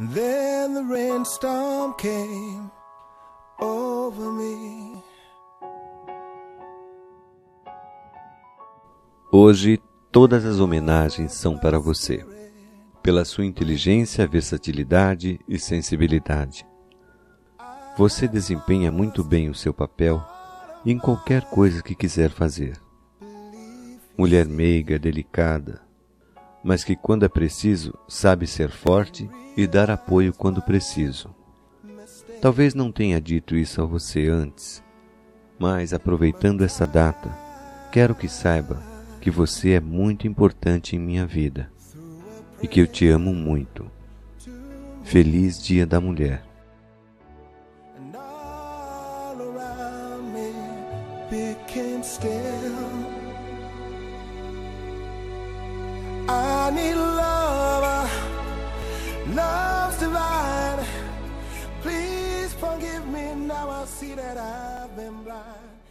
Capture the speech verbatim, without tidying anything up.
And then the rainstorm came over me. Hoje, todas as homenagens são para você, pela sua inteligência, versatilidade e sensibilidade. Você desempenha muito bem o seu papel em qualquer coisa que quiser fazer. Mulher meiga, delicada, mas que quando é preciso, sabe ser forte e dar apoio quando preciso. Talvez não tenha dito isso a você antes, mas aproveitando essa data, quero que saiba que você é muito importante em minha vida e que eu te amo muito. Feliz Dia da Mulher. And all around me became still. I need love, love's divine. Please forgive me, now I see that I've been blind.